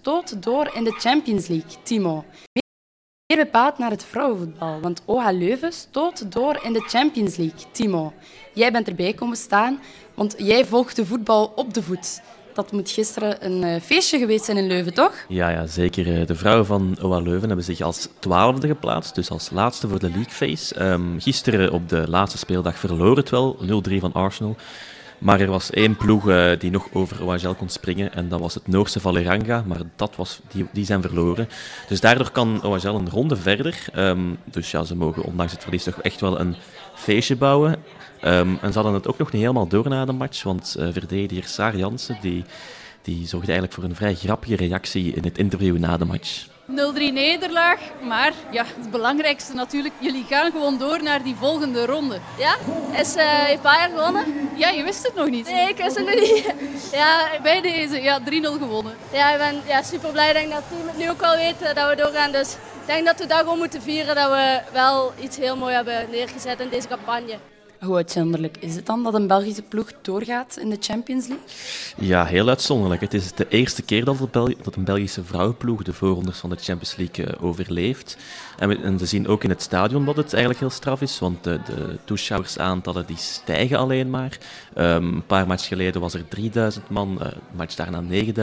stoot door in de Champions League, Timo. Meer bepaald naar het vrouwenvoetbal, want OH Leuven stoot door in de Champions League, Timo. Jij bent erbij komen staan, want jij volgt de voetbal op de voet. Dat moet gisteren een feestje geweest zijn in Leuven, toch? Ja, zeker. De vrouwen van OH Leuven hebben zich als 12e geplaatst, dus als laatste voor de League Phase. Gisteren op de laatste speeldag verloor het wel, 0-3 van Arsenal. Maar er was één ploeg die nog over OHL kon springen en dat was het Noorse Vålerenga, maar die zijn verloren. Dus daardoor kan OHL een ronde verder. Dus ja, ze mogen ondanks het verlies toch echt wel een feestje bouwen. En ze hadden het ook nog niet helemaal door na de match, want verdediger Saar Jansen die zorgde eigenlijk voor een vrij grappige reactie in het interview na de match. 0-3 nederlaag, maar ja, het belangrijkste natuurlijk, jullie gaan gewoon door naar die volgende ronde. Ja? Heeft Bayern gewonnen? Ja, je wist het nog niet. Nee, ik wist het nog niet. Ja, bij deze, ja, 3-0 gewonnen. Ja, ik ben super blij. Ik denk dat het team het nu ook al weet dat we doorgaan. Dus ik denk dat we dat gewoon moeten vieren, dat we wel iets heel mooi hebben neergezet in deze campagne. Hoe uitzonderlijk is het dan dat een Belgische ploeg doorgaat in de Champions League? Ja, heel uitzonderlijk. Het is de eerste keer dat een Belgische vrouwenploeg de voorrondes van de Champions League overleeft. En we zien ook in het stadion dat het eigenlijk heel straf is, want de toeschouwersaantallen die stijgen alleen maar. Een paar matchen geleden was er 3000 man, een match daarna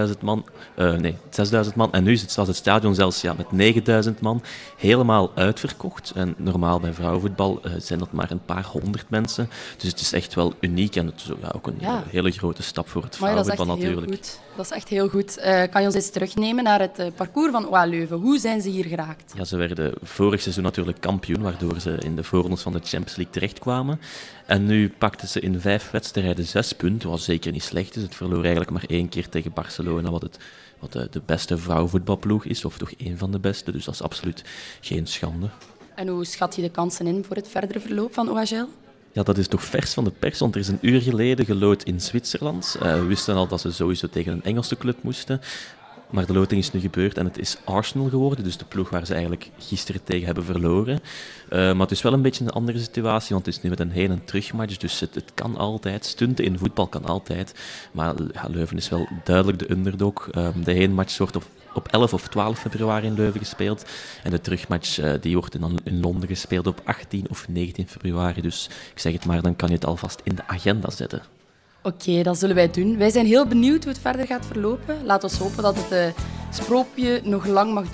6000 man. En nu was het stadion zelfs met 9000 man helemaal uitverkocht. En normaal bij vrouwenvoetbal zijn dat maar een paar honderd mensen. Dus het is echt wel uniek en het is ook een hele grote stap voor het vrouwenvoetbal natuurlijk. Dat is echt heel goed. Kan je ons eens terugnemen naar het parcours van OH Leuven? Hoe zijn ze hier geraakt? Ja, ze werden vorig seizoen natuurlijk kampioen, waardoor ze in de voorrondes van de Champions League terechtkwamen. En nu pakten ze in 5 wedstrijden 6 punten, wat zeker niet slecht is. Het verloor eigenlijk maar 1 keer tegen Barcelona, wat de beste vrouwenvoetbalploeg is, of toch één van de beste. Dus dat is absoluut geen schande. En hoe schat je de kansen in voor het verdere verloop van OHL? Ja, dat is toch vers van de pers, want er is een uur geleden geloot in Zwitserland. We wisten al dat ze sowieso tegen een Engelse club moesten. Maar de loting is nu gebeurd en het is Arsenal geworden, dus de ploeg waar ze eigenlijk gisteren tegen hebben verloren. Maar het is wel een beetje een andere situatie, want het is nu met een heen- en terugmatch, dus het kan altijd. Stunten in voetbal kan altijd. Maar Leuven is wel duidelijk de underdog. De heenmatch wordt op 11 of 12 februari in Leuven gespeeld. En de terugmatch die wordt in Londen gespeeld op 18 of 19 februari. Dus ik zeg het maar, dan kan je het alvast in de agenda zetten. Oké, dat zullen wij doen. Wij zijn heel benieuwd hoe het verder gaat verlopen. Laten we hopen dat het sprookje nog lang mag